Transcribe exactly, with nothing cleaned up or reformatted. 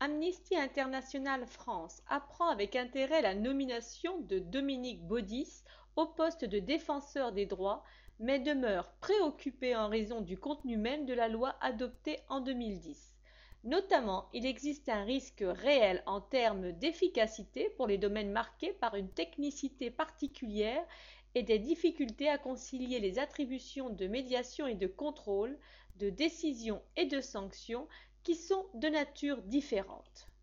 Amnesty International France apprend avec intérêt la nomination de Dominique Baudis au poste de défenseur des droits, mais demeure préoccupé en raison du contenu même de la loi adoptée en deux mille dix. Notamment, il existe un risque réel en termes d'efficacité pour les domaines marqués par une technicité particulière et des difficultés à concilier les attributions de médiation et de contrôle, de décision et de sanction qui sont de nature différente.